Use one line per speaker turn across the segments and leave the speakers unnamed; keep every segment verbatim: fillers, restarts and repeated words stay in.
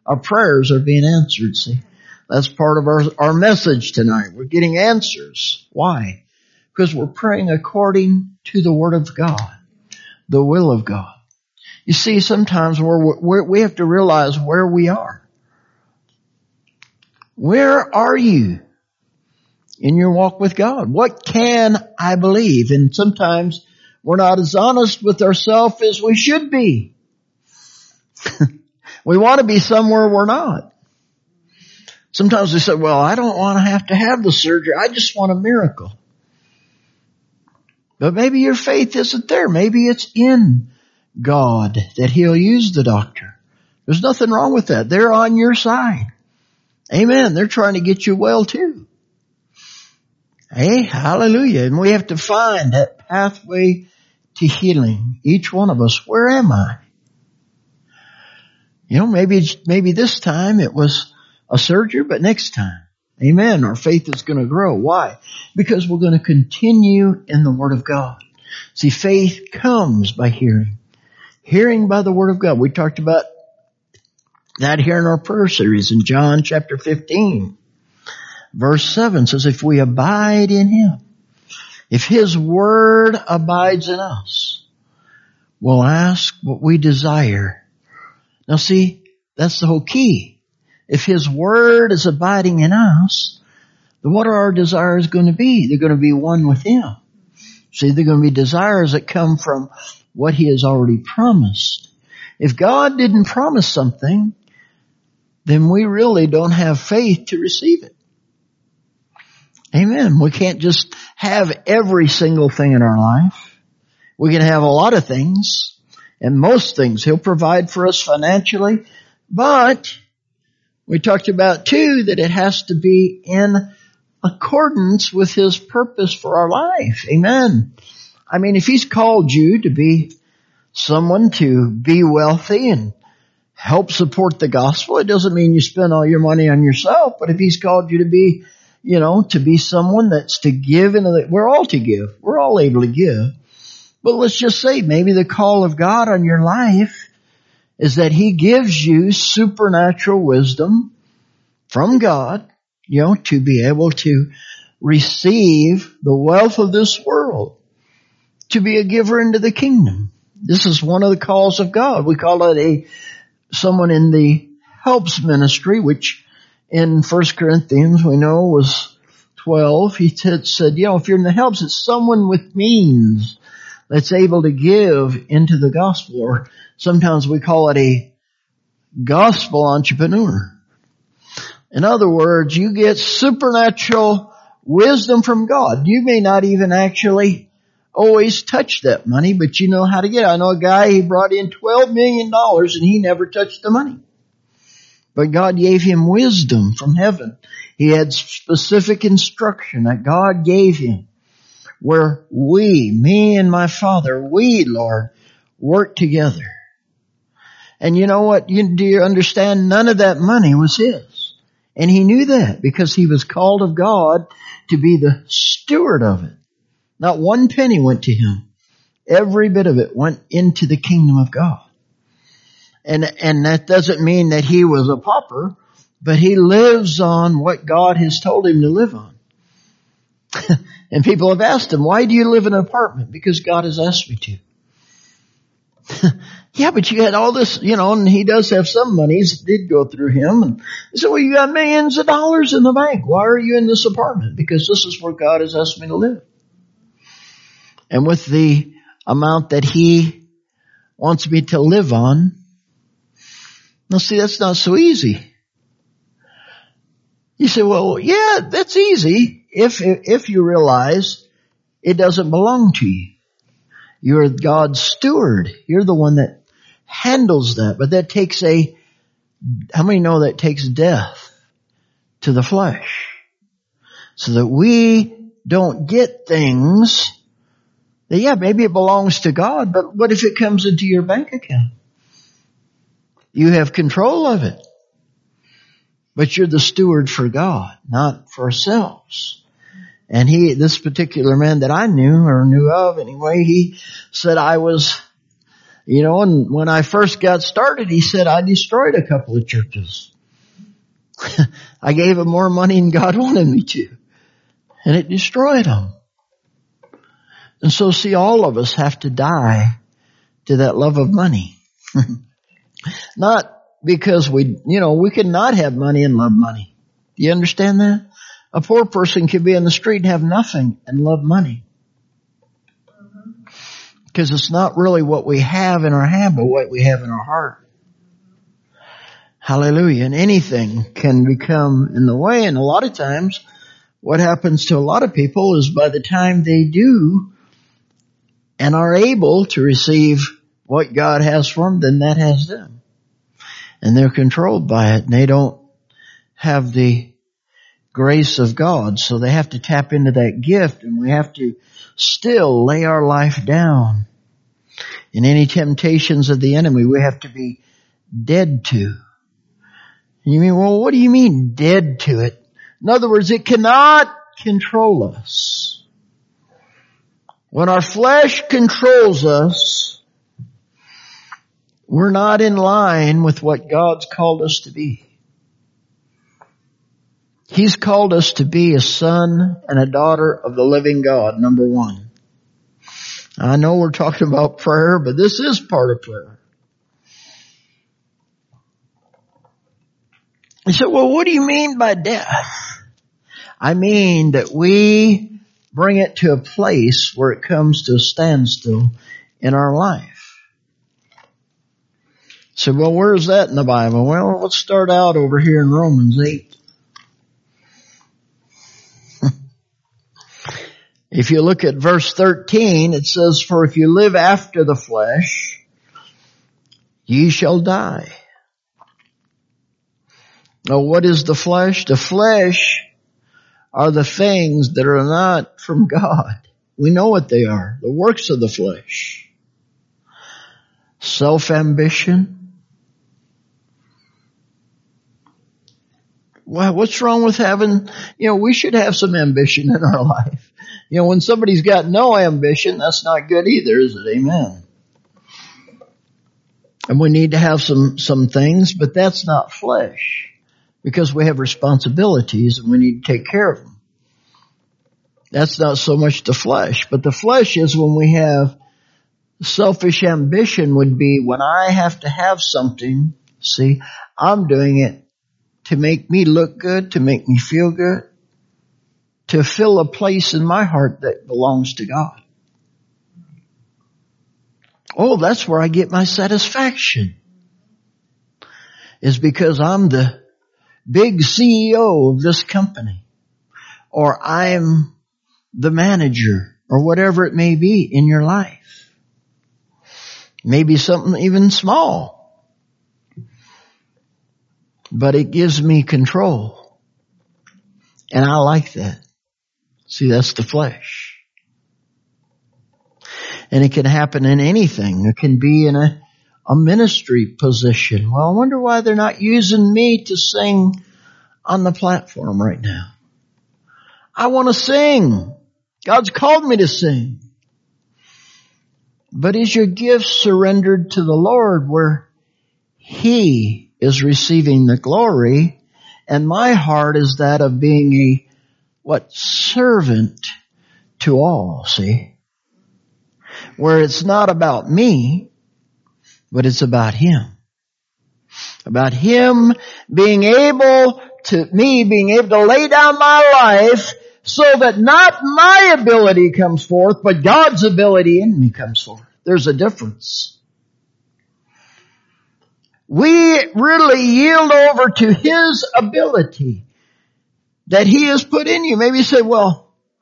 Our prayers are being answered, see. That's part of our, our message tonight. We're getting answers. Why? Because we're praying according to the Word of God, the will of God. You see, sometimes we're, we're, we have to realize where we are. Where are you in your walk with God? What can I believe? And sometimes we're not as honest with ourselves as we should be. We want to be somewhere we're not. Sometimes we say, well, I don't want to have to have the surgery. I just want a miracle. But maybe your faith isn't there. Maybe it's in God that He'll use the doctor. There's nothing wrong with that. They're on your side. Amen. They're trying to get you well too. Hey, hallelujah. And we have to find that pathway to healing. Each one of us. Where am I? You know, maybe, maybe this time it was a surgery, but next time, amen, our faith is going to grow. Why? Because we're going to continue in the Word of God. See, faith comes by hearing. Hearing by the Word of God. We talked about that here in our prayer series in John chapter fifteen. Verse seven says, if we abide in Him, if His Word abides in us, we'll ask what we desire. Now see, that's the whole key. If His Word is abiding in us, then what are our desires going to be? They're going to be one with Him. See, they're going to be desires that come from what He has already promised. If God didn't promise something, then we really don't have faith to receive it. Amen. We can't just have every single thing in our life. We can have a lot of things, and most things He'll provide for us financially, but we talked about too that it has to be in accordance with His purpose for our life. Amen. I mean, if He's called you to be someone to be wealthy and help support the gospel, it doesn't mean you spend all your money on yourself, but if He's called you to be, you know, to be someone that's to give, into the, we're all to give. We're all able to give. But let's just say maybe the call of God on your life is that He gives you supernatural wisdom from God, you know, to be able to receive the wealth of this world, to be a giver into the kingdom. This is one of the calls of God. We call it a someone in the helps ministry, which in First Corinthians we know was twelve. He said, you know, if you're in the helps, it's someone with means that's able to give into the gospel, or sometimes we call it a gospel entrepreneur. In other words, you get supernatural wisdom from God. You may not even actually always touch that money, but you know how to get it. I know a guy, he brought in twelve million dollars and he never touched the money. But God gave him wisdom from heaven. He had specific instruction that God gave him, where we, me and my Father, we, Lord, work together. And you know what? You, do you understand? None of that money was his. And he knew that because he was called of God to be the steward of it. Not one penny went to him. Every bit of it went into the kingdom of God. And, and that doesn't mean that he was a pauper, but he lives on what God has told him to live on. And people have asked him, why do you live in an apartment? Because God has asked me to. Yeah, but you had all this, you know, and he does have some monies that did go through him. And he said, well, you got millions of dollars in the bank. Why are you in this apartment? Because this is where God has asked me to live. And with the amount that he wants me to live on, now see, that's not so easy. You say, well, yeah, that's easy if, if you realize it doesn't belong to you. You're God's steward. You're the one that handles that. But that takes a, how many know that takes death to the flesh? So that we don't get things that, yeah, maybe it belongs to God, but what if it comes into your bank account? You have control of it. But you're the steward for God, not for ourselves. And he, this particular man that I knew or knew of anyway, he said I was, You know, and when I first got started, he said, I destroyed a couple of churches. I gave him more money than God wanted me to. And it destroyed them. And so see, all of us have to die to that love of money. Not because we, you know, we can not have money and love money. Do you understand that? A poor person can be in the street and have nothing and love money. Because it's not really what we have in our hand, but what we have in our heart. Hallelujah. And anything can become in the way. And a lot of times, what happens to a lot of people is by the time they do and are able to receive what God has for them, then that has them. And they're controlled by it, and they don't have the grace of God. So they have to tap into that gift, and we have to still lay our life down. In any temptations of the enemy, we have to be dead to. You mean, well, what do you mean dead to it? In other words, it cannot control us. When our flesh controls us, we're not in line with what God's called us to be. He's called us to be a son and a daughter of the living God, number one. I know we're talking about prayer, but this is part of prayer. He said, well, what do you mean by death? I mean that we bring it to a place where it comes to a standstill in our life. So, well, where is that in the Bible? Well, let's start out over here in Romans eight. If you look at verse thirteen, it says, for if you live after the flesh, ye shall die. Now, what is the flesh? The flesh are the things that are not from God. We know what they are. The works of the flesh. Self-ambition. Well, what's wrong with having, you know, we should have some ambition in our life. You know, when somebody's got no ambition, that's not good either, is it? Amen. And we need to have some, some things, but that's not flesh. Because we have responsibilities and we need to take care of them. That's not so much the flesh. But the flesh is when we have selfish ambition would be when I have to have something. See, I'm doing it to make me look good, to make me feel good, to fill a place in my heart that belongs to God. Oh, that's where I get my satisfaction. Is because I'm the big C E O of this company, or I'm the manager, or whatever it may be in your life. Maybe something even small, but it gives me control, and I like that. See, that's the flesh. And it can happen in anything. It can be in a A ministry position. Well, I wonder why they're not using me to sing on the platform right now. I want to sing. God's called me to sing. But is your gift surrendered to the Lord where He is receiving the glory? And my heart is that of being a, what, servant to all, see? Where it's not about me, but it's about Him. About Him being able to, me being able to lay down my life so that not my ability comes forth, but God's ability in me comes forth. There's a difference. We really yield over to His ability that He has put in you. Maybe you say, well,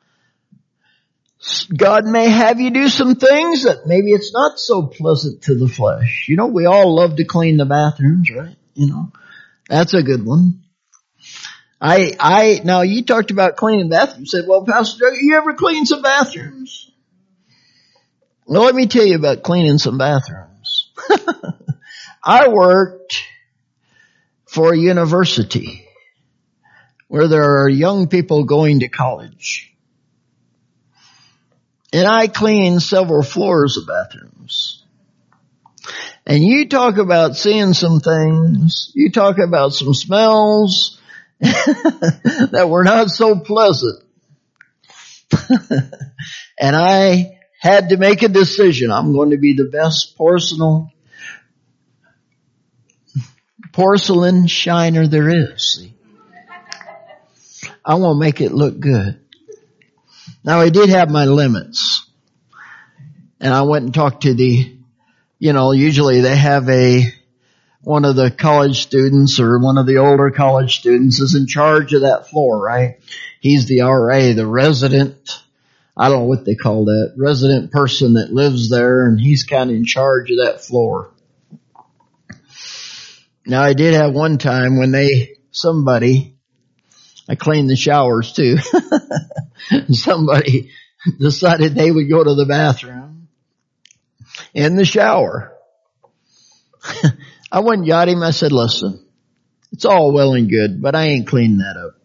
God may have you do some things that maybe it's not so pleasant to the flesh. You know, we all love to clean the bathrooms, right? You know, that's a good one. I, I, now you talked about cleaning bathrooms. You said, well, Pastor Doug, you ever clean some bathrooms? Well, let me tell you about cleaning some bathrooms. I worked for a university where there are young people going to college. And I cleaned several floors of bathrooms. And you talk about seeing some things, you talk about some smells that were not so pleasant. And I had to make a decision. I'm going to be the best porcelain, porcelain shiner there is. See? I want to make it look good. Now I did have my limits. And I went and talked to the, you know, usually they have a, one of the college students or one of the older college students is in charge of that floor, right? He's the R A, the resident, I don't know what they call that, resident person that lives there, and he's kind of in charge of that floor. Now I did have one time when they, somebody, I cleaned the showers too, somebody decided they would go to the bathroom in the shower. I went and got him. I said, listen, it's all well and good, but I ain't cleaning that up.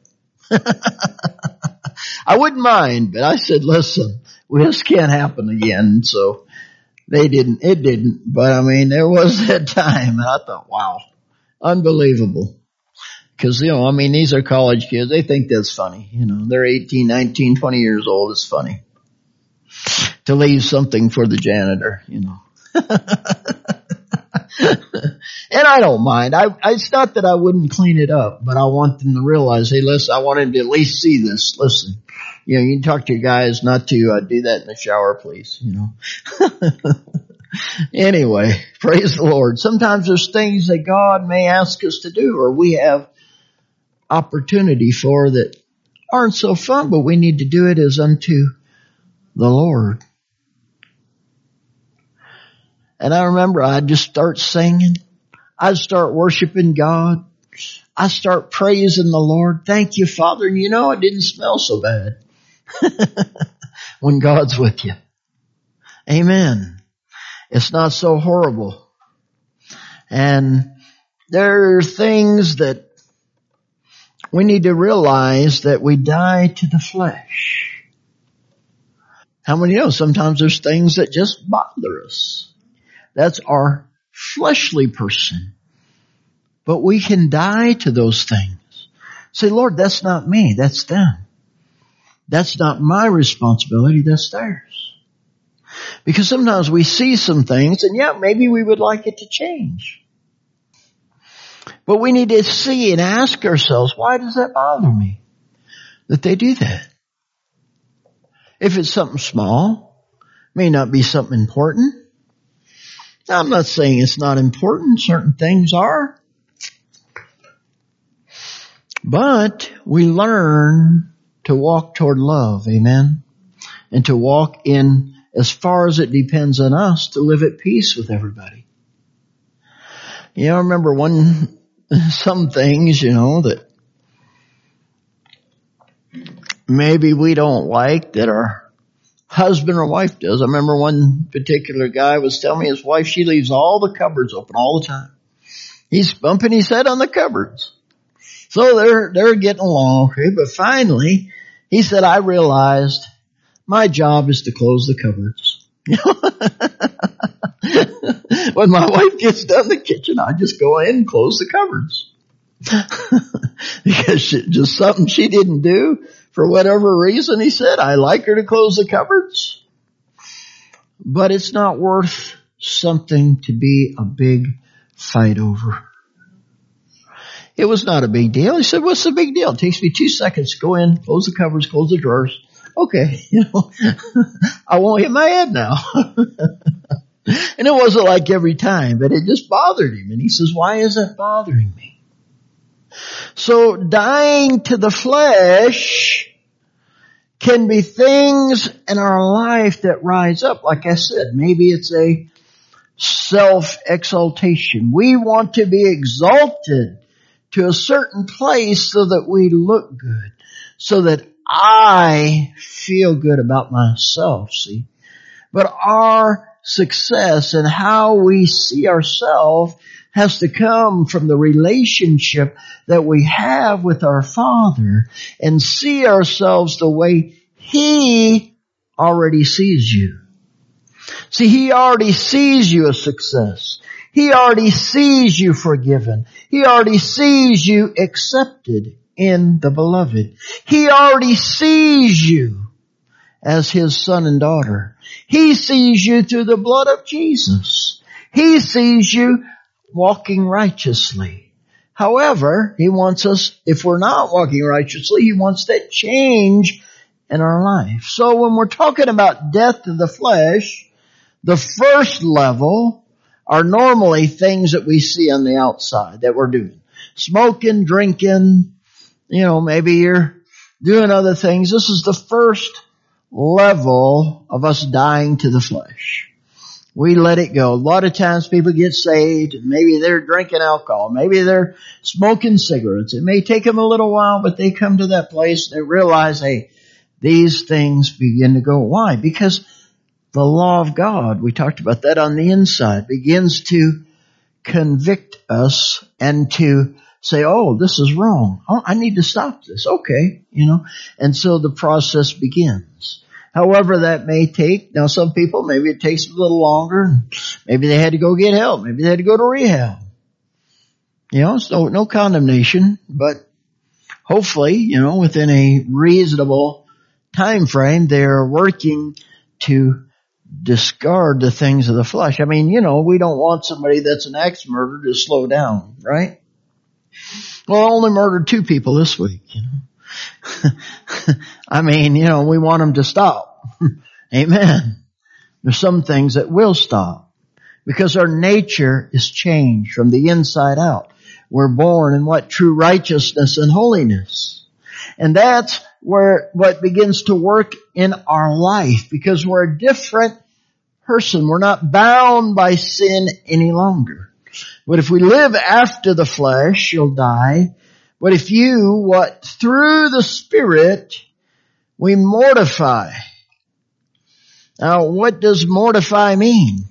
I wouldn't mind, but I said, listen, well, this can't happen again. So they didn't, it didn't. But I mean, there was that time and I thought, wow, unbelievable. Cause, you know, I mean, these are college kids. They think that's funny. You know, they're eighteen, nineteen, twenty years old. It's funny to leave something for the janitor, you know. And I don't mind. I, I, it's not that I wouldn't clean it up, but I want them to realize, hey, listen, I want them to at least see this. Listen, you know, you can talk to your guys not to uh, do that in the shower, please, you know. Anyway, praise the Lord. Sometimes there's things that God may ask us to do or we have opportunity for that aren't so fun, but we need to do it as unto the Lord. And I remember I'd just start singing. I'd start worshiping God. I'd start praising the Lord. Thank you, Father. And you know, it didn't smell so bad when God's with you. Amen. It's not so horrible. And there are things that we need to realize that we die to the flesh. How many know sometimes there's things that just bother us? That's our fleshly person. But we can die to those things. Say, Lord, that's not me. That's them. That's not my responsibility. That's theirs. Because sometimes we see some things and yeah, maybe we would like it to change. But we need to see and ask ourselves, why does that bother me that they do that? If it's something small, may not be something important. Now, I'm not saying it's not important. Certain things are. But we learn to walk toward love, amen? And to walk in, as far as it depends on us, to live at peace with everybody. You know, I remember one, some things, you know, that maybe we don't like that our husband or wife does. I remember one particular guy was telling me his wife, she leaves all the cupboards open all the time. He's bumping his head on the cupboards. So they're, they're getting along, okay? But finally, he said, I realized my job is to close the cupboards. When my wife gets done in the kitchen, I just go in and close the cupboards. Because she, just something she didn't do for whatever reason, he said, I like her to close the cupboards. But it's not worth something to be a big fight over. It was not a big deal. He said, what's the big deal? It takes me two seconds to go in, close the cupboards, close the drawers. Okay, you know, I won't hit my head now. And it wasn't like every time, but it just bothered him. And he says, why is that bothering me? So dying to the flesh can be things in our life that rise up. Like I said, maybe it's a self-exaltation. We want to be exalted to a certain place so that we look good, so that I feel good about myself, see. But our success and how we see ourselves has to come from the relationship that we have with our Father and see ourselves the way He already sees you. See, He already sees you a success. He already sees you forgiven. He already sees you accepted in the Beloved. He already sees you as His son and daughter. He sees you through the blood of Jesus. He sees you walking righteously. However, He wants us, if we're not walking righteously, He wants that change in our life. So when we're talking about death to the flesh, the first level are normally things that we see on the outside that we're doing. Smoking, drinking, you know, maybe you're doing other things. This is the first level of us dying to the flesh. We let it go. A lot of times people get saved, and maybe they're drinking alcohol. Maybe they're smoking cigarettes. It may take them a little while, but they come to that place and they realize, hey, these things begin to go. Why? Because the law of God, we talked about that on the inside, begins to convict us and to say, oh, this is wrong. Oh, I need to stop this. Okay, you know. And so the process begins. However that may take. Now some people, maybe it takes a little longer. Maybe they had to go get help. Maybe they had to go to rehab. You know, so no condemnation, but hopefully, you know, within a reasonable time frame, they're working to discard the things of the flesh. I mean, you know, we don't want somebody that's an axe murderer to slow down, right? Well, I only murdered two people this week, you know. I mean, you know, we want them to stop. Amen. There's some things that will stop because our nature is changed from the inside out. We're born in what? True righteousness and holiness. And that's where what begins to work in our life, because we're a different person. We're not bound by sin any longer. But if we live after the flesh, you'll die. But if you, what, through the Spirit, we mortify. Now, what does mortify mean?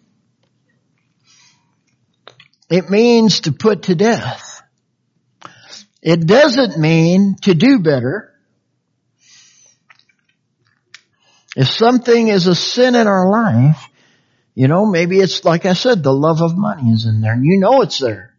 It means to put to death. It doesn't mean to do better. If something is a sin in our life, you know, maybe it's, like I said, the love of money is in there, and you know it's there.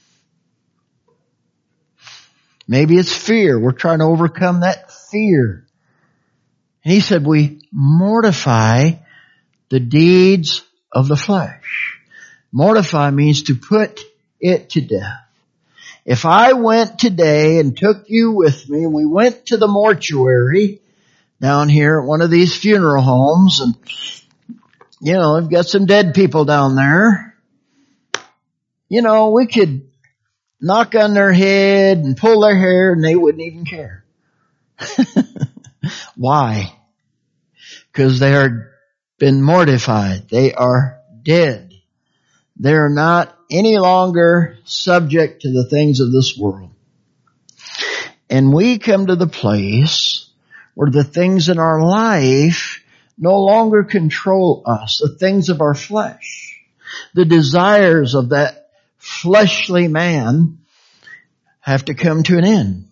Maybe it's fear. We're trying to overcome that fear. And He said we mortify the deeds of the flesh. Mortify means to put it to death. If I went today and took you with me, and we went to the mortuary down here at one of these funeral homes, and, you know, they've got some dead people down there. You know, we could knock on their head and pull their hair and they wouldn't even care. Why? Because they are been mortified. They are dead. They are not any longer subject to the things of this world. And we come to the place where the things in our life no longer control us. The things of our flesh, the desires of that fleshly man have to come to an end.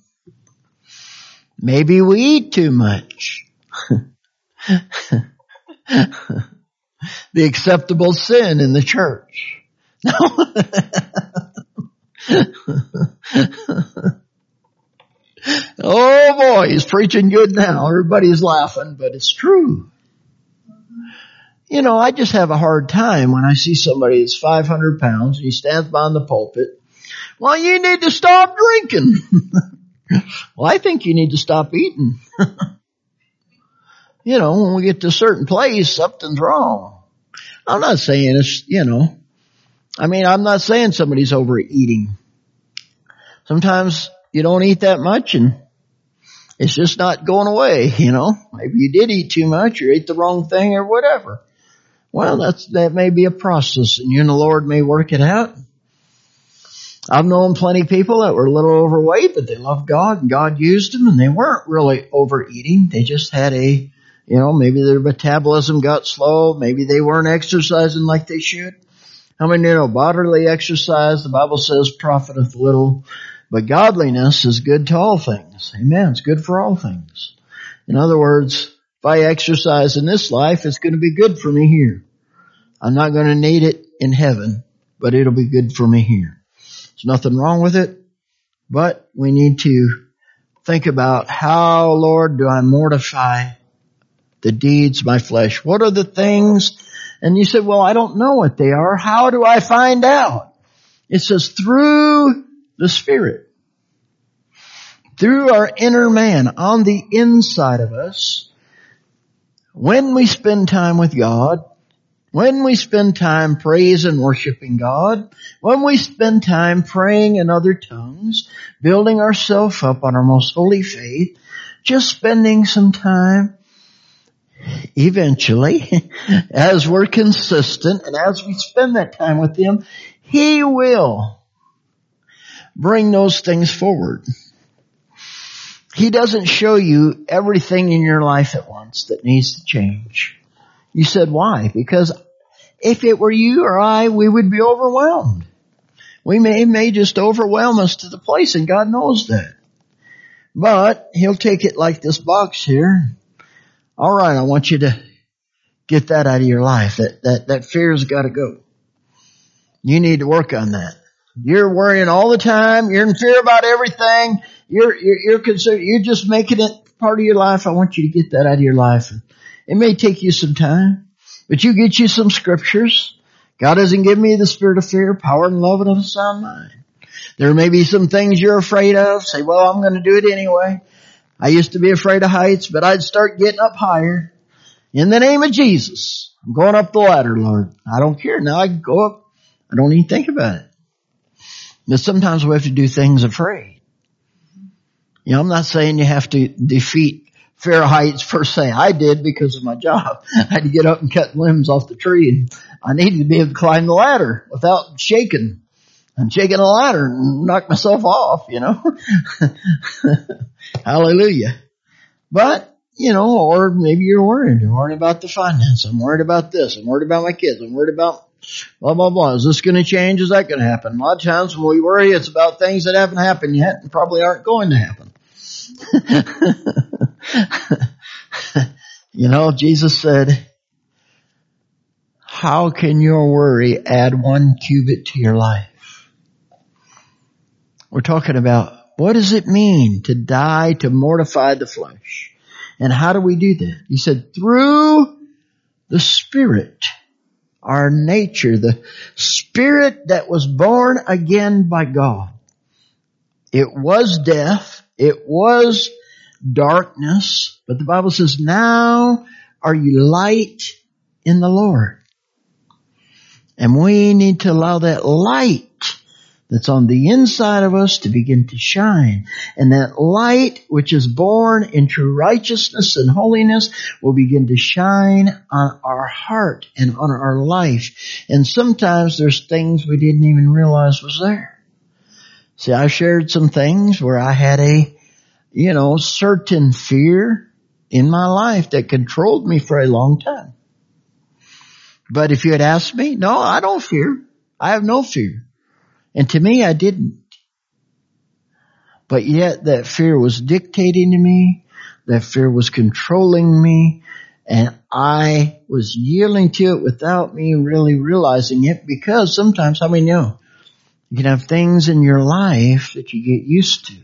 Maybe we eat too much. The acceptable sin in the church. No. Oh boy, he's preaching good now. Everybody's laughing, but it's true. You know, I just have a hard time when I see somebody that's five hundred pounds and he stands behind the pulpit. Well, you need to stop drinking. Well, I think you need to stop eating. You know, when we get to a certain place, something's wrong. I'm not saying it's, you know, I mean, I'm not saying somebody's overeating. Sometimes you don't eat that much and it's just not going away, you know. Maybe you did eat too much or ate the wrong thing or whatever. Well, that's, that may be a process and you and the Lord may work it out. I've known plenty of people that were a little overweight, but they loved God and God used them and they weren't really overeating. They just had a, you know, maybe their metabolism got slow. Maybe they weren't exercising like they should. How many you know bodily exercise, the Bible says, profiteth little, but godliness is good to all things. Amen. It's good for all things. In other words, if I exercise in this life, it's going to be good for me here. I'm not going to need it in heaven, but it'll be good for me here. There's nothing wrong with it, but we need to think about how, Lord, do I mortify the deeds of my flesh? What are the things? And you said, well, I don't know what they are. How do I find out? It says through the Spirit. Through our inner man, on the inside of us, when we spend time with God, when we spend time praising and worshiping God, when we spend time praying in other tongues, building ourselves up on our most holy faith, just spending some time, eventually, as we're consistent and as we spend that time with Him, He will bring those things forward. He doesn't show you everything in your life at once that needs to change. You said, why? Because if it were you or I, we would be overwhelmed. We may, may just overwhelm us to the place, and God knows that. But He'll take it like this box here. All right, I want you to get that out of your life. That, that, that fear's got to go. You need to work on that. You're worrying all the time. You're in fear about everything. You're, you're, you're concerned. You're just making it part of your life. I want you to get that out of your life. It may take you some time, but you get you some scriptures. God doesn't give me the spirit of fear, power and love and of a sound mind. There may be some things you're afraid of. Say, well, I'm going to do it anyway. I used to be afraid of heights, but I'd start getting up higher. In the name of Jesus, I'm going up the ladder, Lord. I don't care. Now I can go up. I don't even think about it. But sometimes we have to do things afraid. You know, I'm not saying you have to defeat fear of heights per se. I did because of my job. I had to get up and cut limbs off the tree, and I needed to be able to climb the ladder without shaking. And shaking the ladder and knock myself off, you know. Hallelujah. But, you know, or maybe you're worried. You're worried about the finance. I'm worried about this. I'm worried about my kids. I'm worried about blah, blah, blah. Is this going to change? Is that going to happen? A lot of times when we worry, it's about things that haven't happened yet and probably aren't going to happen. You know, Jesus said, how can your worry add one cubit to your life? We're talking about what does it mean to die, to mortify the flesh? And how do we do that? He said, through the Spirit, our nature, the Spirit that was born again by God. It was death. It was darkness. But the Bible says, now are you light in the Lord. And we need to allow that light that's on the inside of us to begin to shine. And that light which is born in true righteousness and holiness will begin to shine on our heart and on our life. And sometimes there's things we didn't even realize was there. See, I shared some things where I had a, you know, certain fear in my life that controlled me for a long time. But if you had asked me, no, I don't fear. I have no fear. And to me, I didn't. But yet that fear was dictating to me. That fear was controlling me. And I was yielding to it without me really realizing it, because sometimes, how many know? You can have things in your life that you get used to.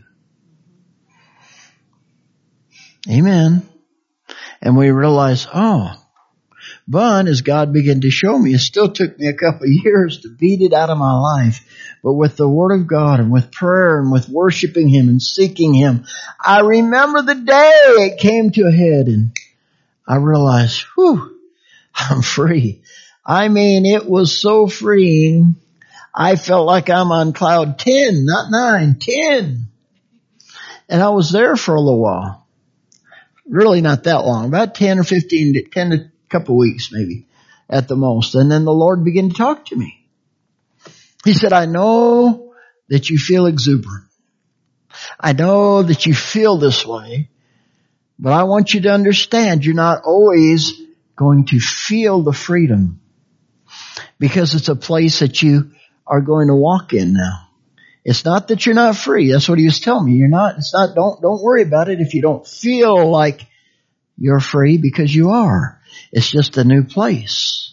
Amen. And we realize, oh, but as God began to show me, it still took me a couple of years to beat it out of my life. But with the Word of God and with prayer and with worshiping Him and seeking Him, I remember the day it came to a head and I realized, whew, I'm free. I mean, it was so freeing. I felt like I'm on cloud ten, not nine, ten. And I was there for a little while. Really not that long, about ten or fifteen, ten to a couple of weeks maybe at the most. And then the Lord began to talk to me. He said, I know that you feel exuberant. I know that you feel this way, but I want you to understand you're not always going to feel the freedom, because it's a place that you are going to walk in now. It's not that you're not free. That's what He was telling me. You're not, it's not, don't, don't worry about it if you don't feel like you're free, because you are. It's just a new place.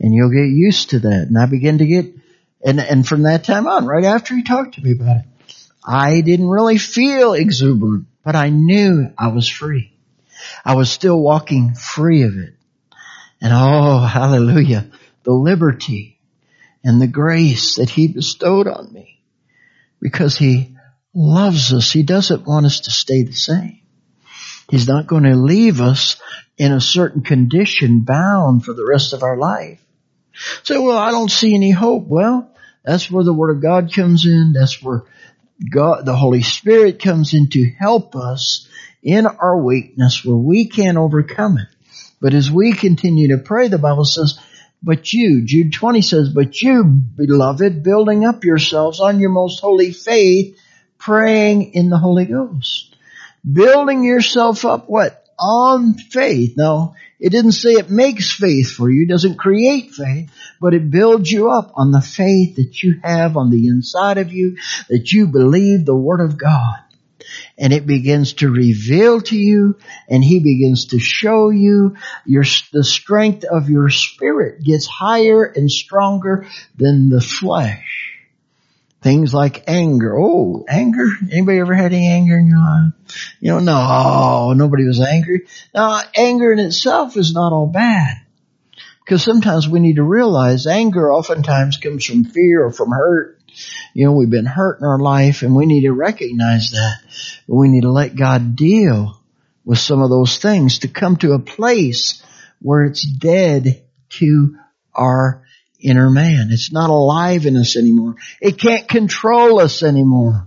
And you'll get used to that. And I began to get, and, and from that time on, right after he talked to me about it, I didn't really feel exuberant, but I knew I was free. I was still walking free of it. And oh, hallelujah, the liberty and the grace that he bestowed on me, because he loves us. He doesn't want us to stay the same. He's not going to leave us in a certain condition bound for the rest of our life. So, well, I don't see any hope. Well, that's where the Word of God comes in. That's where God, the Holy Spirit comes in to help us in our weakness where we can't overcome it. But as we continue to pray, the Bible says, but you, Jude twenty says, but you, beloved, building up yourselves on your most holy faith, praying in the Holy Ghost. Building yourself up, what? On faith. Now, it didn't say it makes faith for you, it doesn't create faith, but it builds you up on the faith that you have on the inside of you, that you believe the Word of God. And it begins to reveal to you, and He begins to show you your, the strength of your spirit gets higher and stronger than the flesh. Things like anger. Oh, anger? Anybody ever had any anger in your life? You know, no, nobody was angry. Now, anger in itself is not all bad. Because sometimes we need to realize anger oftentimes comes from fear or from hurt. You know, we've been hurt in our life, and we need to recognize that. But we need to let God deal with some of those things to come to a place where it's dead to our inner man. It's not alive in us anymore. It can't control us anymore.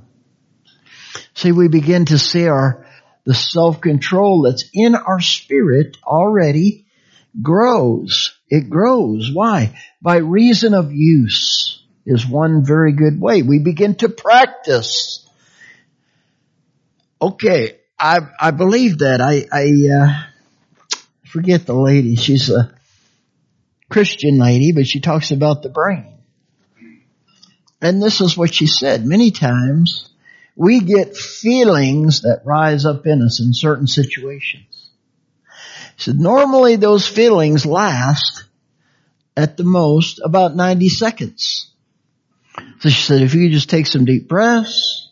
See, we begin to see our, the self-control that's in our spirit already grows. It grows. Why? By reason of use is one very good way. We begin to practice. Okay, I I believe that. I I uh, forget the lady. She's a Christian lady, but she talks about the brain. And this is what she said. Many times we get feelings that rise up in us in certain situations. She said normally those feelings last at the most about ninety seconds. So she said, if you just take some deep breaths,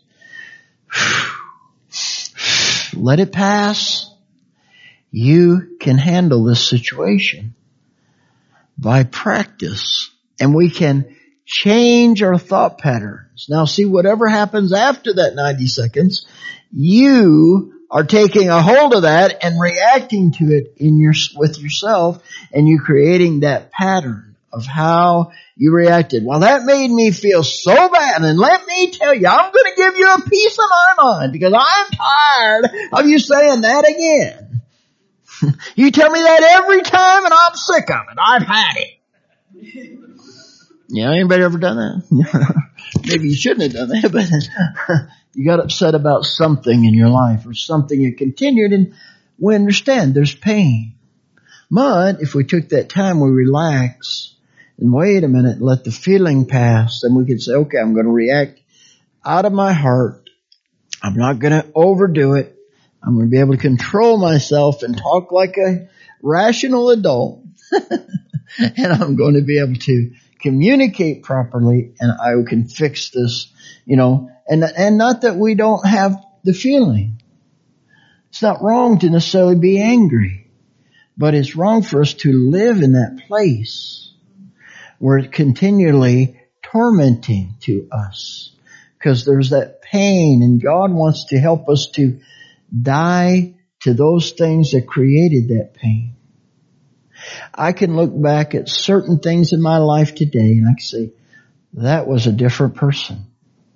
let it pass, you can handle this situation by practice. And we can change our thought patterns. Now see, whatever happens after that ninety seconds, you are taking a hold of that and reacting to it in your, with yourself, and you creating that pattern of how you reacted. Well, that made me feel so bad, and let me tell you, I'm going to give you a piece of my mind because I'm tired of you saying that again. You tell me that every time and I'm sick of it. I've had it. Yeah, anybody ever done that? Maybe you shouldn't have done that, but you got upset about something in your life or something you continued, and we understand there's pain. But if we took that time, we relax and wait a minute, let the feeling pass, then we could say, okay, I'm going to react out of my heart. I'm not going to overdo it. I'm going to be able to control myself and talk like a rational adult. And I'm going to be able to communicate properly, and I can fix this, you know, and, and not that we don't have the feeling. It's not wrong to necessarily be angry, but it's wrong for us to live in that place where it's continually tormenting to us, because there's that pain, and God wants to help us to die to those things that created that pain. I can look back at certain things in my life today and I can say, that was a different person.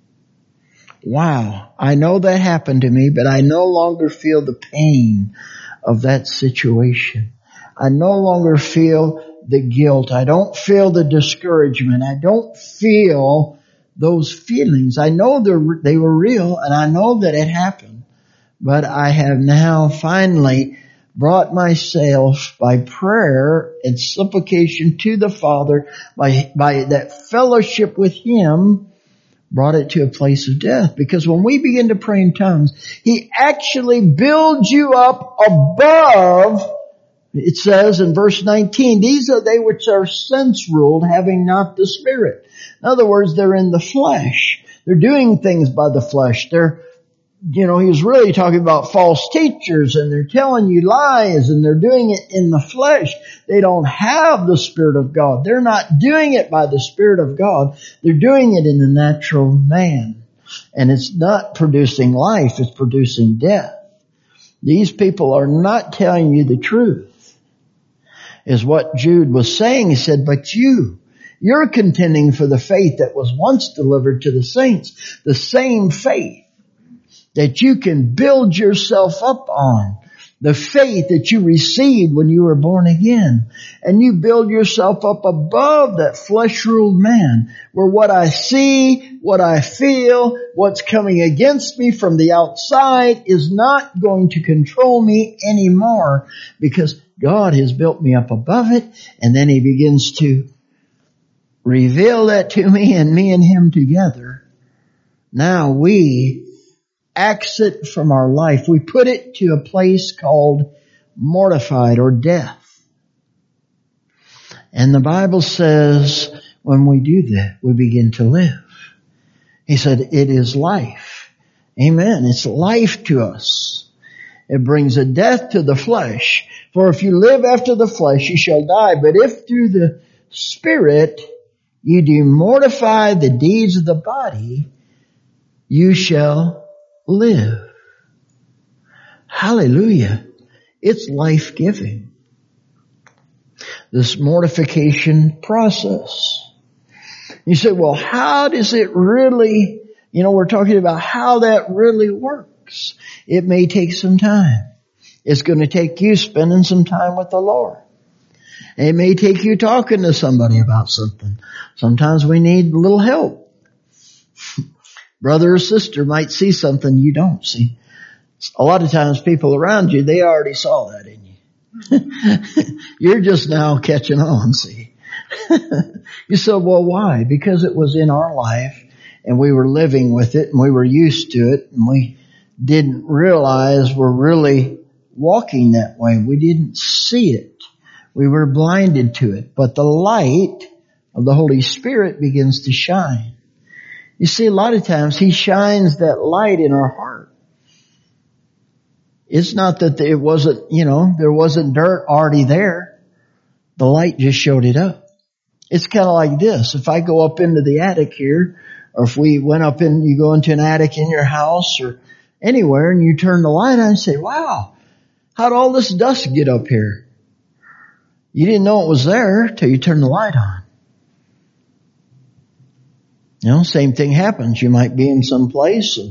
Wow, I know that happened to me, but I no longer feel the pain of that situation. I no longer feel the guilt. I don't feel the discouragement. I don't feel those feelings. I know they're, they were real, and I know that it happened. But I have now finally brought myself by prayer and supplication to the Father, by, by that fellowship with Him, brought it to a place of death. Because when we begin to pray in tongues, He actually builds you up above It says in verse nineteen, these are they which are sense ruled, having not the Spirit. In other words, they're in the flesh. They're doing things by the flesh. They're, you know, he was really talking about false teachers, and they're telling you lies, and they're doing it in the flesh. They don't have the Spirit of God. They're not doing it by the Spirit of God. They're doing it in the natural man. And it's not producing life, it's producing death. These people are not telling you the truth, is what Jude was saying. He said, but you, you're contending for the faith that was once delivered to the saints, the same faith that you can build yourself up on, the faith that you received when you were born again. And you build yourself up above that flesh-ruled man, where what I see, what I feel, what's coming against me from the outside is not going to control me anymore, because God has built me up above it. And then he begins to reveal that to me, and me and him together. Now we exit from our life. We put it to a place called mortified or death. And the Bible says when we do that, we begin to live. He said it is life. Amen. It's life to us. It brings a death to the flesh. For if you live after the flesh, you shall die. But if through the Spirit you do mortify the deeds of the body, you shall live. Hallelujah. It's life-giving, this mortification process. You say, well, how does it really, you know, we're talking about how that really works. It may take some time. It's going to take you spending some time with the Lord. It may take you talking to somebody about something. Sometimes we need a little help. Brother or sister might see something you don't see. A lot of times people around you, they already saw that in you. You're just now catching on, see. You said, well, why? Because it was in our life, and we were living with it, and we were used to it, and we didn't realize we're really walking that way. We didn't see it. We were blinded to it. But the light of the Holy Spirit begins to shine. You see, a lot of times he shines that light in our heart. It's not that it wasn't, you know, there wasn't dirt already there. The light just showed it up. It's kind of like this. If I go up into the attic here, or if we went up in, you go into an attic in your house or anywhere, and you turn the light on and say, wow, how'd all this dust get up here? You didn't know it was there till you turned the light on. You know, same thing happens. You might be in some place and,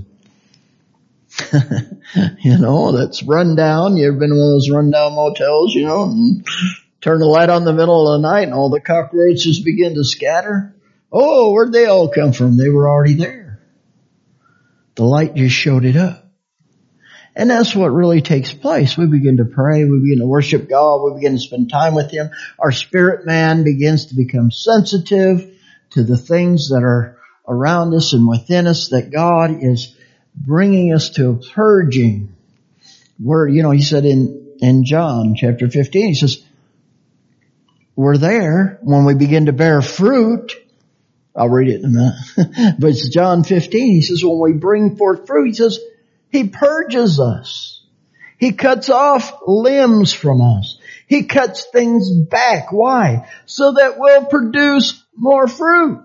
you know, that's run down. You ever been in one of those run down motels, you know, and turn the light on in the middle of the night and all the cockroaches begin to scatter? Oh, where'd they all come from? They were already there. The light just showed it up. And that's what really takes place. We begin to pray. We begin to worship God. We begin to spend time with him. Our spirit man begins to become sensitive to the things that are around us and within us, that God is bringing us to a purging. Where, you know, he said in, in John chapter fifteen, he says, we're there when we begin to bear fruit. I'll read it in a minute. But it's John fifteen. He says, when we bring forth fruit, he says, he purges us. He cuts off limbs from us. He cuts things back. Why? So that we'll produce more fruit.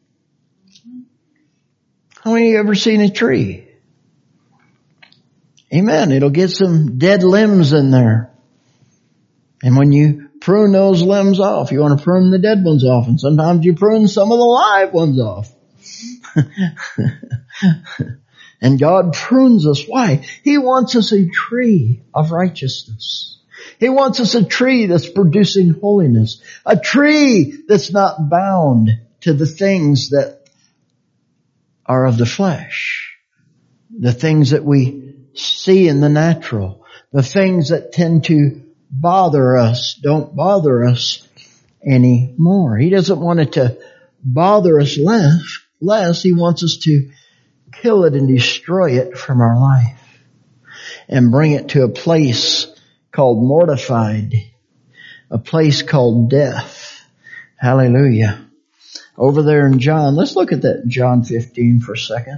How many of you ever seen a tree? Amen. It'll get some dead limbs in there. And when you prune those limbs off, you want to prune the dead ones off. And sometimes you prune some of the live ones off. And God prunes us. Why? He wants us a tree of righteousness. He wants us a tree that's producing holiness. A tree that's not bound to the things that are of the flesh. The things that we see in the natural. The things that tend to bother us don't bother us anymore. He doesn't want it to bother us less. Less. He wants us to kill it and destroy it from our life and bring it to a place called mortified a place called death. Hallelujah. Over there in John, let's look at that in John fifteen for a second.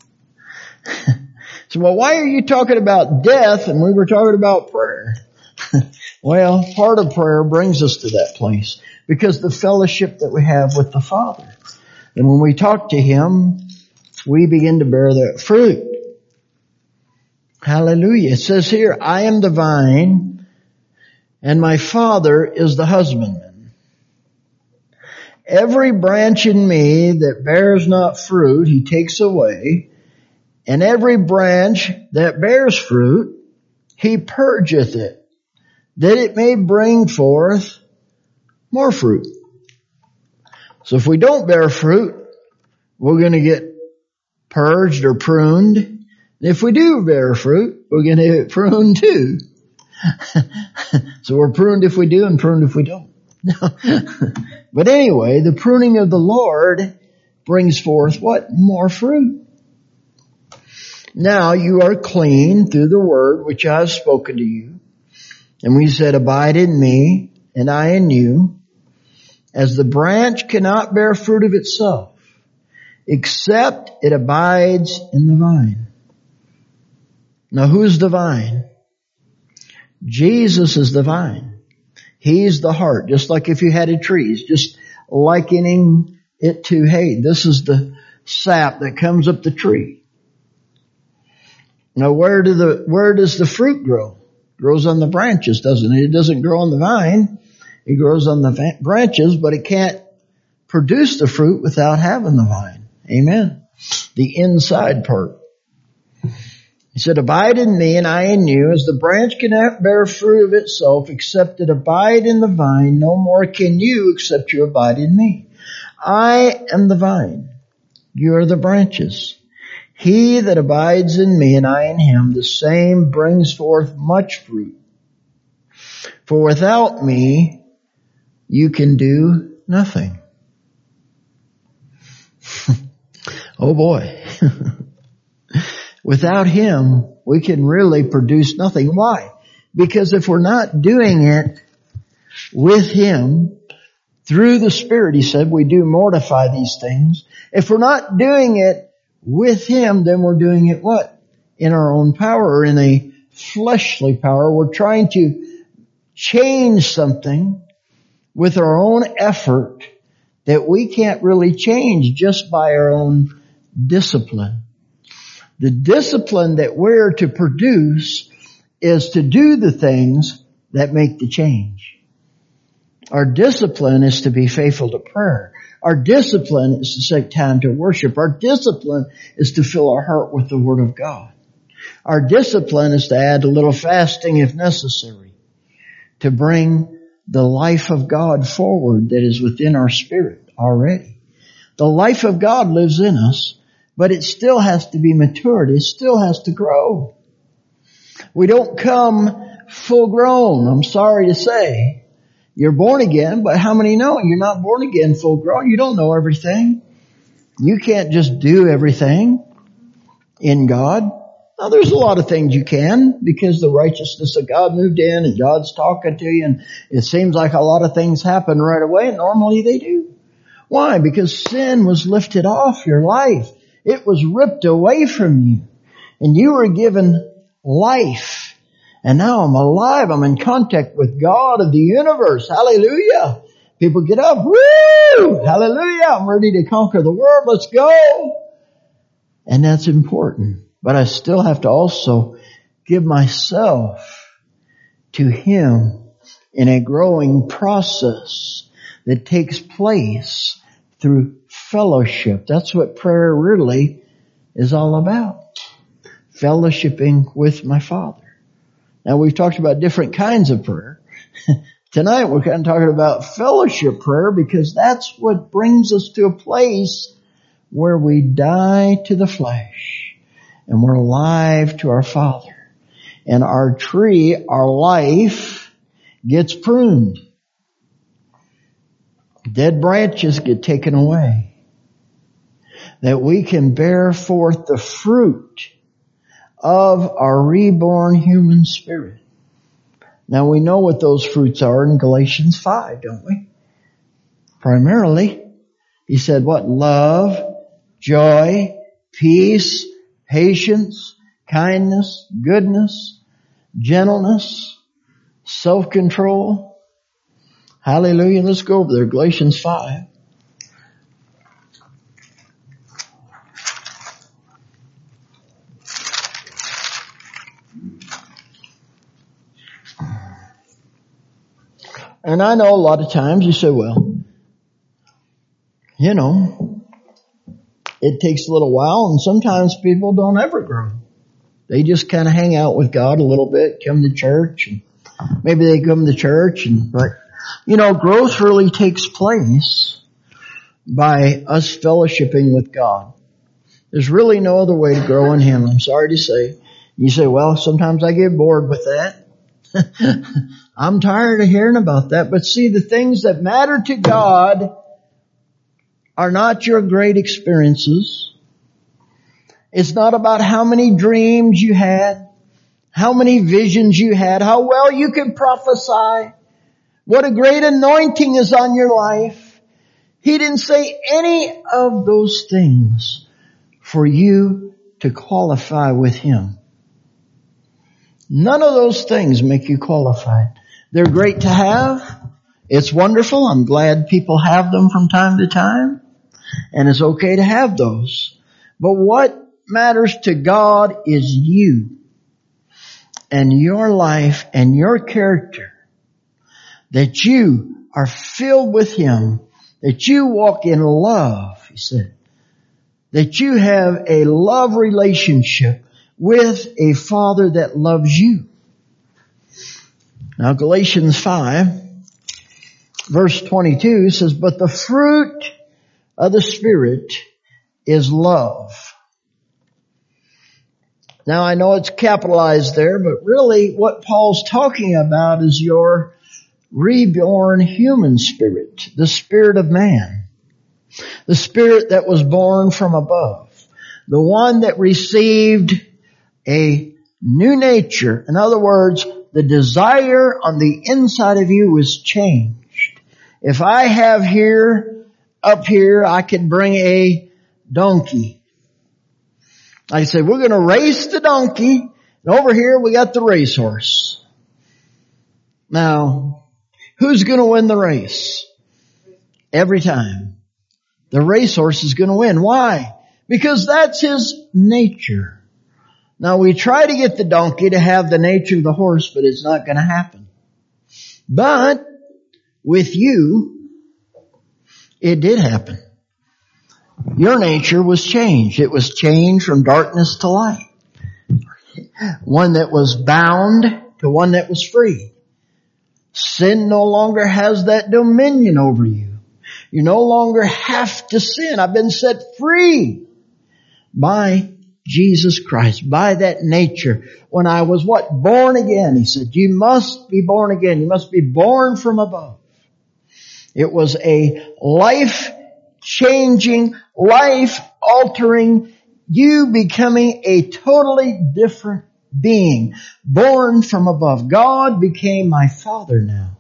So, well, why are you talking about death and we were talking about prayer? Well, part of prayer brings us to that place because the fellowship that we have with the Father. And when we talk to Him, we begin to bear that fruit. Hallelujah. It says here, I am the vine and my Father is the husbandman. Every branch in me that bears not fruit, He takes away. And every branch that bears fruit, He purgeth it, that it may bring forth more fruit. So if we don't bear fruit, we're going to get purged or pruned. And if we do bear fruit, we're going to get pruned too. So we're pruned if we do and pruned if we don't. But anyway, the pruning of the Lord brings forth what? More fruit. Now you are clean through the word which I have spoken to you. And we said, abide in me and I in you. As the branch cannot bear fruit of itself, except it abides in the vine. Now who's the vine? Jesus is the vine. He's the heart. Just like if you had a tree, it's just likening it to, hey, this is the sap that comes up the tree. Now where do the, where does the fruit grow? It grows on the branches, doesn't it? It doesn't grow on the vine. It grows on the branches, but it can't produce the fruit without having the vine. Amen. The inside part. He said, abide in me and I in you, as the branch cannot bear fruit of itself except it abide in the vine, no more can you except you abide in me. I am the vine. You are the branches. He that abides in me and I in him, the same brings forth much fruit. For without me, you can do nothing. Oh boy. Without Him, we can really produce nothing. Why? Because if we're not doing it with Him, through the Spirit, He said, we do mortify these things. If we're not doing it with Him, then we're doing it what? In our own power, in a fleshly power. We're trying to change something with our own effort that we can't really change just by our own discipline. The discipline that we're to produce is to do the things that make the change. Our discipline is to be faithful to prayer. Our discipline is to take time to worship. Our discipline is to fill our heart with the Word of God. Our discipline is to add a little fasting if necessary to bring the life of God forward that is within our spirit already. The life of God lives in us, but it still has to be matured. It still has to grow. We don't come full grown. I'm sorry to say. You're born again, but how many know you're not born again full grown? You don't know everything. You can't just do everything in God. Now there's a lot of things you can because the righteousness of God moved in and God's talking to you and it seems like a lot of things happen right away and normally they do. Why? Because sin was lifted off your life. It was ripped away from you and you were given life. And now I'm alive. I'm in contact with God of the universe. Hallelujah. People get up. Woo! Hallelujah. I'm ready to conquer the world. Let's go. And that's important. But I still have to also give myself to Him in a growing process that takes place through fellowship. That's what prayer really is all about. Fellowshipping with my Father. Now we've talked about different kinds of prayer. Tonight we're kind of talking about fellowship prayer because that's what brings us to a place where we die to the flesh. And we're alive to our Father. And our tree, our life, gets pruned. Dead branches get taken away. That we can bear forth the fruit of our reborn human spirit. Now we know what those fruits are in Galatians five, don't we? Primarily, he said what? Love, joy, peace, patience, kindness, goodness, gentleness, self-control. Hallelujah. Let's go over there. Galatians five. And I know a lot of times you say, well, you know, it takes a little while, and sometimes people don't ever grow. They just kind of hang out with God a little bit, come to church, and maybe they come to church, and but you know, growth really takes place by us fellowshipping with God. There's really no other way to grow in Him, I'm sorry to say. You say, well, sometimes I get bored with that. I'm tired of hearing about that. But see, the things that matter to God are not your great experiences. It's not about how many dreams you had, how many visions you had, how well you can prophesy, what a great anointing is on your life. He didn't say any of those things for you to qualify with Him. None of those things make you qualified. They're great to have. It's wonderful. I'm glad people have them from time to time. And it's okay to have those. But what matters to God is you and your life and your character. That you are filled with Him. That you walk in love, He said. That you have a love relationship with a Father that loves you. Now Galatians five, verse twenty-two says, but the fruit of the Spirit is love. Now I know it's capitalized there, but really what Paul's talking about is your reborn human spirit, the spirit of man, the spirit that was born from above, the one that received a new nature. In other words, the desire on the inside of you was changed. If I have here, up here, I could bring a donkey. I say, we're going to race the donkey. And over here, we got the racehorse. Now, who's going to win the race? Every time. The racehorse is going to win. Why? Because that's his nature. Now we try to get the donkey to have the nature of the horse, but it's not going to happen. But with you, it did happen. Your nature was changed. It was changed from darkness to light. One that was bound to one that was free. Sin no longer has that dominion over you. You no longer have to sin. I've been set free by Jesus Christ, by that nature. When I was what? Born again. He said, you must be born again. You must be born from above. It was a life-changing, life-altering, you becoming a totally different being, born from above. God became my Father now.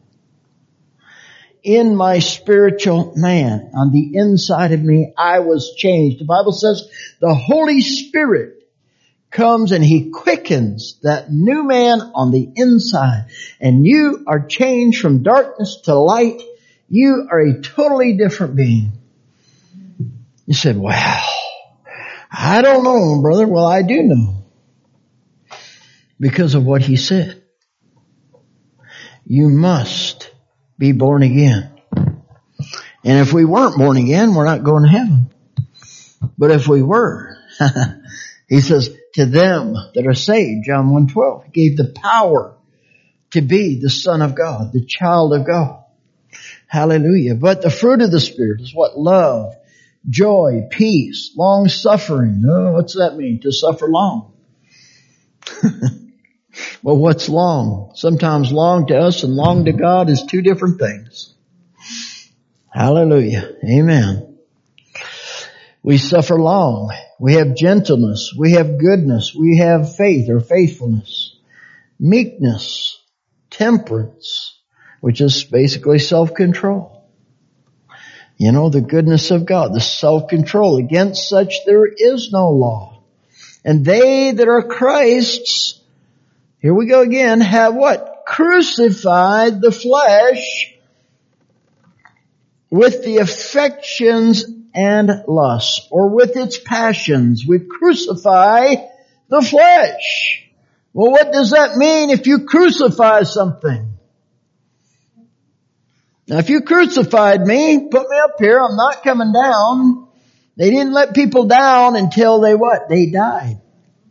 In my spiritual man, on the inside of me, I was changed. The Bible says the Holy Spirit comes and He quickens that new man on the inside. And you are changed from darkness to light. You are a totally different being. You said, well, I don't know, brother. Well, I do know. Because of what He said. You must be born again. And if we weren't born again, we're not going to heaven. But if we were, He says, to them that are saved, John one twelve, He gave the power to be the Son of God, the child of God. Hallelujah. But the fruit of the Spirit is what? Love, joy, peace, long suffering. Oh, what's that mean? To suffer long. Well, what's long? Sometimes long to us and long to God is two different things. Hallelujah. Amen. We suffer long. We have gentleness. We have goodness. We have faith or faithfulness. Meekness. temperance, which is basically self-control. You know, the goodness of God, the self-control. Against such there is no law. And they that are Christ's, here we go again, have what? Crucified the flesh with the affections and lusts, or with its passions. We crucify the flesh. Well, what does that mean if you crucify something? Now, if you crucified me, put me up here, I'm not coming down. They didn't let people down until they what? They died.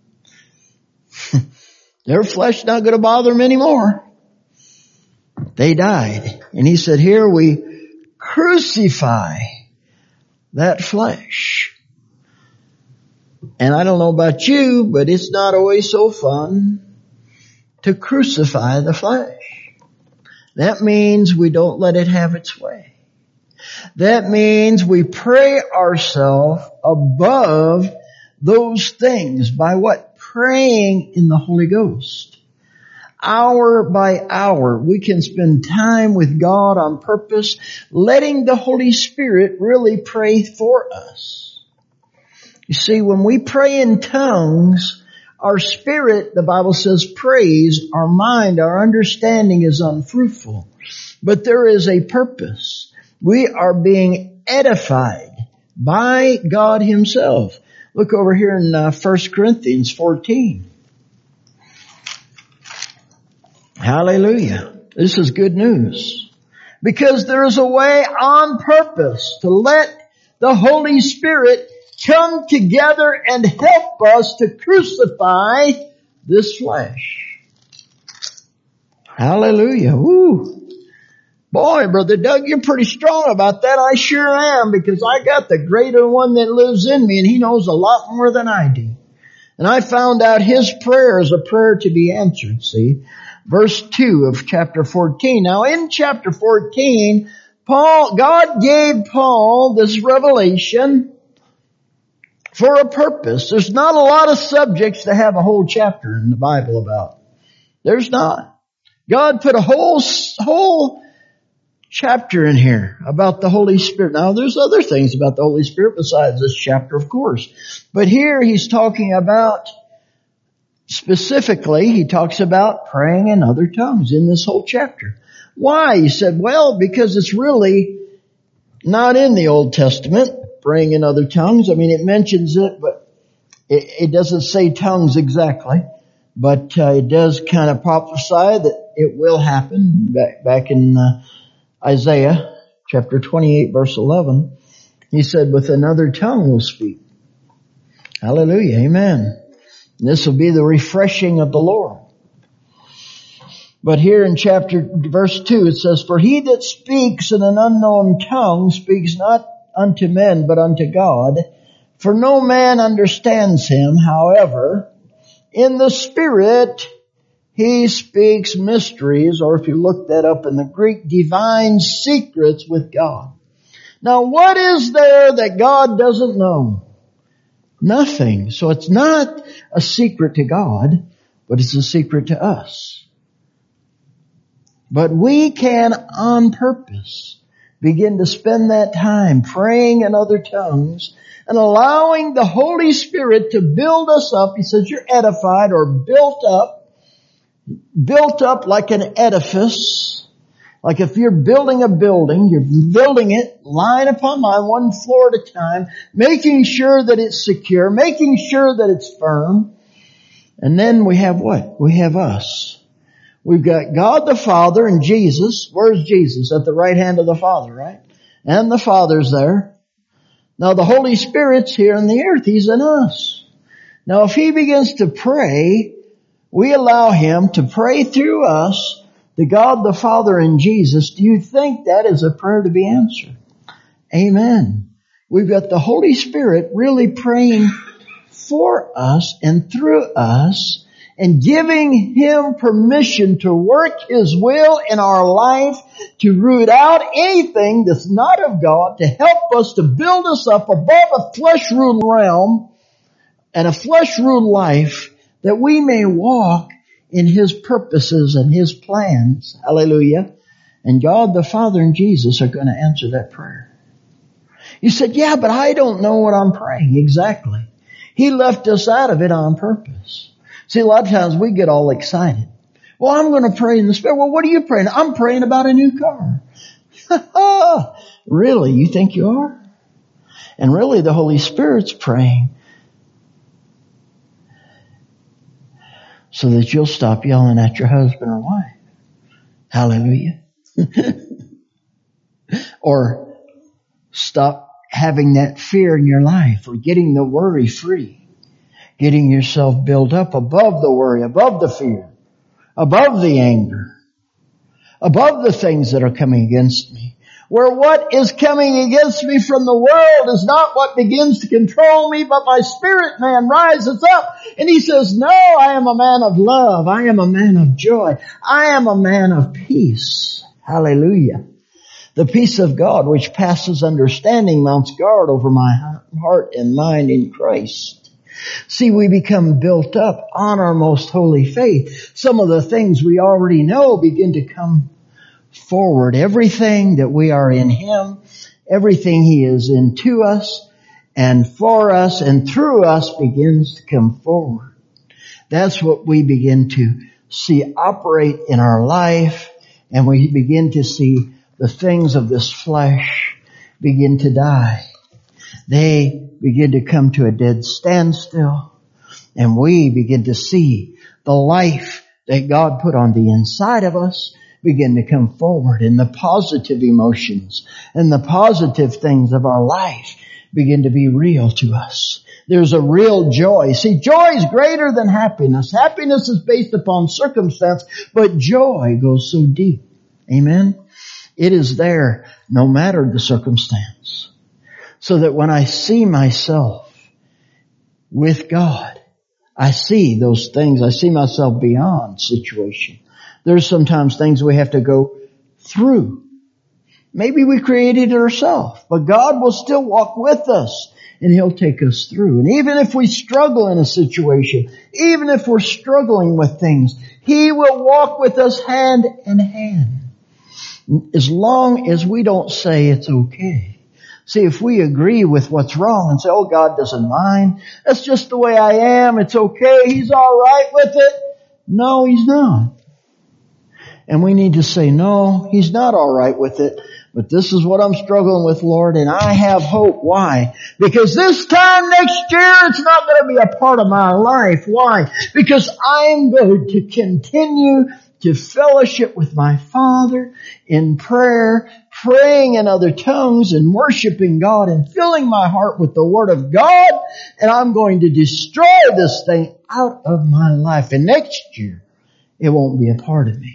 Their flesh not going to bother them anymore. They died. And he said, here we crucify that flesh. And I don't know about you, but it's not always so fun to crucify the flesh. That means we don't let it have its way. That means we pray ourselves above those things by what? Praying in the Holy Ghost. Hour by hour, we can spend time with God on purpose, letting the Holy Spirit really pray for us. You see, when we pray in tongues, our spirit, the Bible says, prays, our mind, our understanding is unfruitful. But there is a purpose. We are being edified by God Himself. Look over here in uh, First Corinthians fourteen. Hallelujah. This is good news. Because there is a way on purpose to let the Holy Spirit come together and help us to crucify this flesh. Hallelujah. Woo. Boy, Brother Doug, you're pretty strong about that. I sure am, because I got the greater one that lives in me, and He knows a lot more than I do. And I found out His prayer is a prayer to be answered, see. Verse two of chapter fourteen. Now in chapter fourteen, Paul, God gave Paul this revelation for a purpose. There's not a lot of subjects to have a whole chapter in the Bible about. There's not. God put a whole, whole chapter in here about the Holy Spirit. Now there's other things about the Holy Spirit besides this chapter, of course. But here He's talking about, specifically, He talks about praying in other tongues in this whole chapter. Why? He said, well, because it's really not in the Old Testament, praying in other tongues. I mean, it mentions it, but it, it doesn't say tongues exactly. But uh, it does kind of prophesy that it will happen. Back, back in uh, Isaiah chapter twenty-eight, verse eleven, He said, with another tongue will speak. Hallelujah. Amen. And this will be the refreshing of the Lord. But here in chapter, verse two, it says, for he that speaks in an unknown tongue speaks not unto men, but unto God. For no man understands him. However, in the Spirit, he speaks mysteries, or if you look that up in the Greek, divine secrets with God. Now, what is there that God doesn't know? Nothing. So it's not a secret to God, but it's a secret to us. But we can, on purpose, begin to spend that time praying in other tongues and allowing the Holy Spirit to build us up. He says you're edified or built up, built up like an edifice. Like if you're building a building, you're building it line upon line, one floor at a time, making sure that it's secure, making sure that it's firm. And then we have what? We have us. We've got God the Father and Jesus. Where's Jesus? At the right hand of the Father, right? And the Father's there. Now the Holy Spirit's here on the earth. He's in us. Now if He begins to pray, we allow Him to pray through us to God the Father and Jesus. Do you think that is a prayer to be answered? Amen. We've got the Holy Spirit really praying for us and through us, and giving Him permission to work His will in our life, to root out anything that's not of God, to help us, to build us up above a flesh-ruled realm and a flesh-ruled life, that we may walk in His purposes and His plans. Hallelujah. And God the Father and Jesus are going to answer that prayer. You said, yeah, but I don't know what I'm praying. Exactly. He left us out of it on purpose. See, a lot of times we get all excited. Well, I'm going to pray in the Spirit. Well, what are you praying? I'm praying about a new car. Really? You think you are? And really the Holy Spirit's praying so that you'll stop yelling at your husband or wife. Hallelujah. Or stop having that fear in your life, or getting the worry free. Getting yourself built up above the worry, above the fear, above the anger, above the things that are coming against me. Where what is coming against me from the world is not what begins to control me, but my spirit man rises up and he says, no, I am a man of love. I am a man of joy. I am a man of peace. Hallelujah. The peace of God, which passes understanding, mounts guard over my heart and mind in Christ. See, we become built up on our most holy faith. Some of the things we already know begin to come forward. Everything that we are in Him, everything He is into us and for us and through us begins to come forward. That's what we begin to see operate in our life, and we begin to see the things of this flesh begin to die. They begin to come to a dead standstill, and we begin to see the life that God put on the inside of us begin to come forward, and the positive emotions and the positive things of our life begin to be real to us. There's a real joy. See, joy is greater than happiness. Happiness is based upon circumstance, but joy goes so deep. Amen? It is there no matter the circumstance. So that when I see myself with God, I see those things. I see myself beyond situation. There's sometimes things we have to go through. Maybe we created it ourselves, but God will still walk with us and He'll take us through. And even if we struggle in a situation, even if we're struggling with things, He will walk with us hand in hand. As long as we don't say it's okay. See, if we agree with what's wrong and say, oh, God doesn't mind, that's just the way I am, it's okay, He's all right with it. No, He's not. And we need to say, no, He's not all right with it, but this is what I'm struggling with, Lord, and I have hope. Why? Because this time next year, it's not going to be a part of my life. Why? Because I'm going to continue to fellowship with my Father in prayer, praying in other tongues and worshiping God and filling my heart with the Word of God, and I'm going to destroy this thing out of my life. And next year, it won't be a part of me.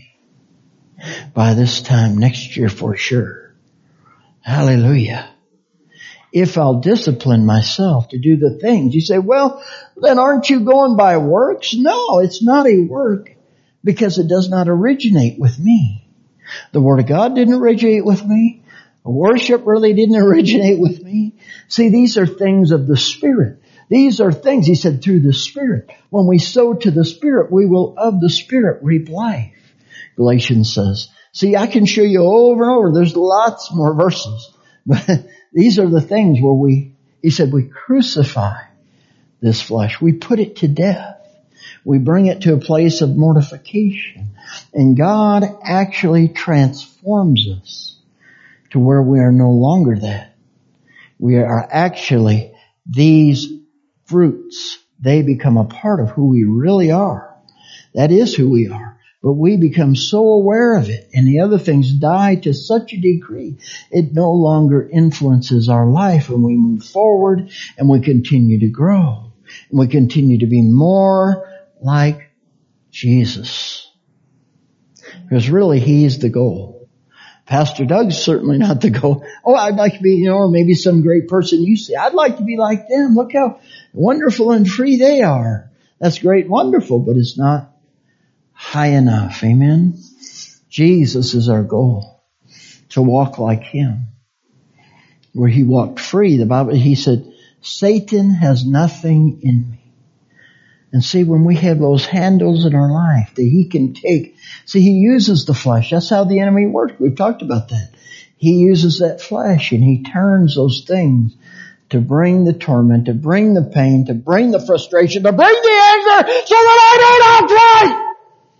By this time next year for sure. Hallelujah. If I'll discipline myself to do the things. You say, well, then aren't you going by works? No, it's not a work because it does not originate with me. The Word of God didn't originate with me. Worship really didn't originate with me. See, these are things of the Spirit. These are things, He said, through the Spirit. When we sow to the Spirit, we will of the Spirit reap life. Galatians says. See, I can show you over and over. There's lots more verses. But these are the things where we, He said, we crucify this flesh. We put it to death. We bring it to a place of mortification. And God actually transforms us to where we are no longer that. We are actually these fruits. They become a part of who we really are. That is who we are. But we become so aware of it, and the other things die to such a degree, it no longer influences our life, and we move forward, and we continue to grow, and we continue to be more like Jesus. Because really, He's the goal. Pastor Doug's certainly not the goal. Oh, I'd like to be, you know, or maybe some great person you see. I'd like to be like them. Look how wonderful and free they are. That's great, wonderful, but it's not high enough. Amen. Jesus is our goal, to walk like Him. Where He walked free, the Bible, He said, Satan has nothing in me. And see, when we have those handles in our life that he can take, see, he uses the flesh. That's how the enemy works. We've talked about that. He uses that flesh and he turns those things to bring the torment, to bring the pain, to bring the frustration, to bring the anger so that I don't outright.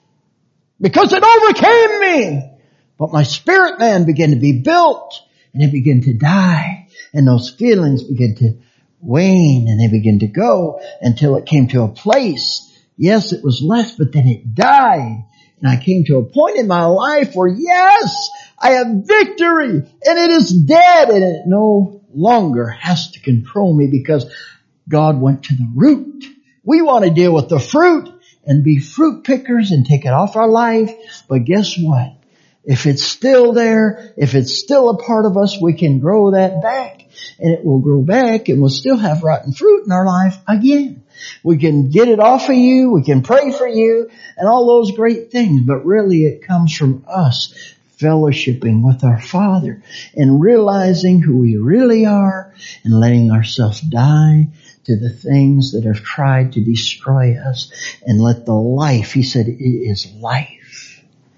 Because it overcame me. But my spirit man began to be built and it began to die. And those feelings began to wane and they began to go until it came to a place. Yes, it was less, but then it died. And I came to a point in my life where yes, I have victory and it is dead and it no longer has to control me because God went to the root. We want to deal with the fruit and be fruit pickers and take it off our life. But guess what? If it's still there, if it's still a part of us, we can grow that back. And it will grow back and we'll still have rotten fruit in our life again. We can get it off of you. We can pray for you and all those great things. But really it comes from us fellowshipping with our Father and realizing who we really are and letting ourselves die to the things that have tried to destroy us and let the life, he said, it is life.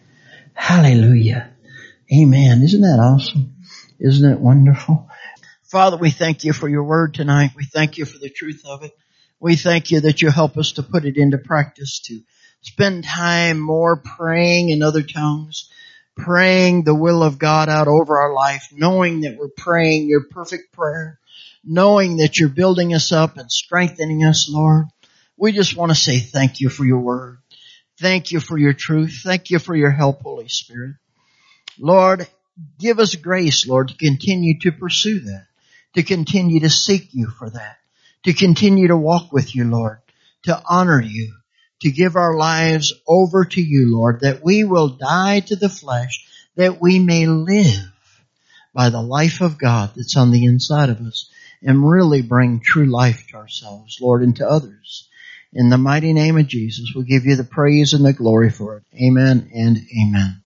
Hallelujah. Amen. Isn't that awesome? Isn't it wonderful? Father, we thank you for your word tonight. We thank you for the truth of it. We thank you that you help us to put it into practice, to spend time more praying in other tongues, praying the will of God out over our life, knowing that we're praying your perfect prayer, knowing that you're building us up and strengthening us, Lord. We just want to say thank you for your word. Thank you for your truth. Thank you for your help, Holy Spirit. Lord, give us grace, Lord, to continue to pursue that, to continue to seek you for that, to continue to walk with you, Lord, to honor you, to give our lives over to you, Lord, that we will die to the flesh, that we may live by the life of God that's on the inside of us and really bring true life to ourselves, Lord, and to others. In the mighty name of Jesus, we give you the praise and the glory for it. Amen and amen.